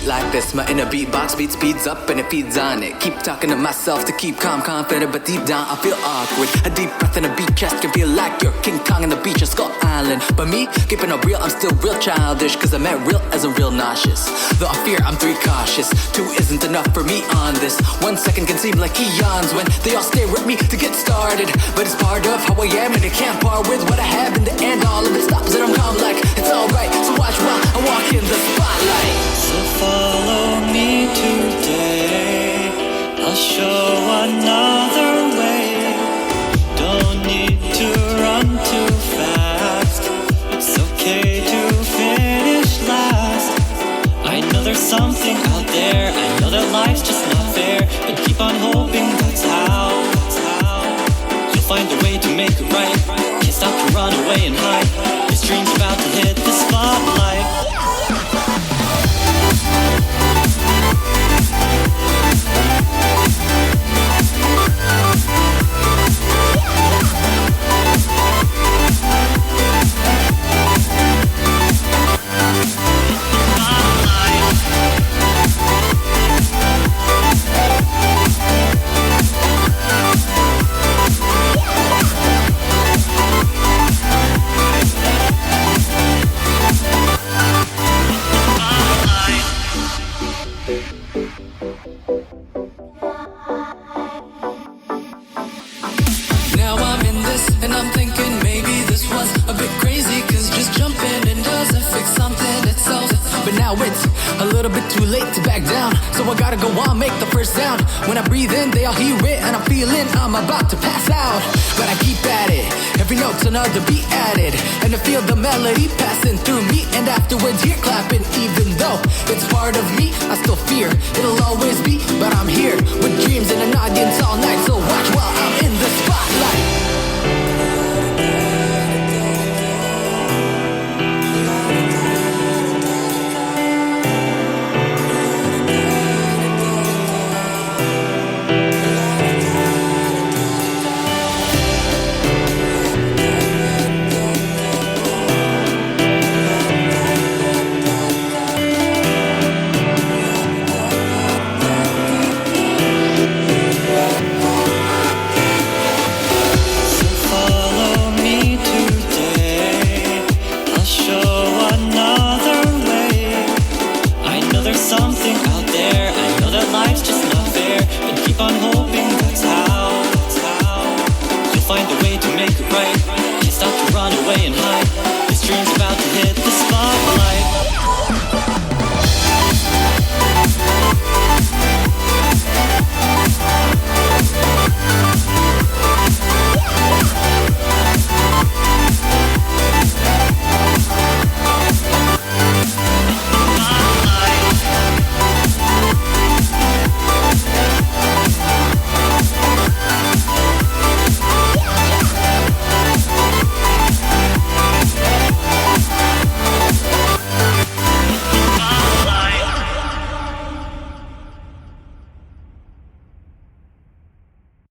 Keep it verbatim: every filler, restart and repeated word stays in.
beat like this. My inner beatbox beat speeds up and it feeds on it. Keep talking to myself to keep calm, confident, but deep down I feel awkward. A deep breath in a beat chest can feel like you're King Kong on the beach or Skull Island. But me, keeping it real, I'm still real childish, cause I'm at real as I'm real nauseous. Though I fear I'm three cautious. Two isn't enough for me on this. One second can seem like eons when they all stare at me to get started. But it's part of how I am and it can't part with what I have in the end. All of it stops and I'm calm like it's alright. So watch while I walk in the spotlight. So follow me today, I'll show another way. Don't need to run too fast, it's okay to finish last. I know there's something out there, I know that life's just not fair, but keep on hoping that's how, that's how. You'll find a way to make it right, can't stop to run away and hide. This dream's about to hit the spotlight. When I breathe in, they all hear it, and I'm feeling I'm about to pass out. But I keep at it, every note's another beat added, and to feel the melody passing through me, and afterwards you're clapping. Even though it's part of me, I still fear it'll always be, but I'm here with dreams and an audience all night. So watch while I'm in the spotlight. Find a way to make it right.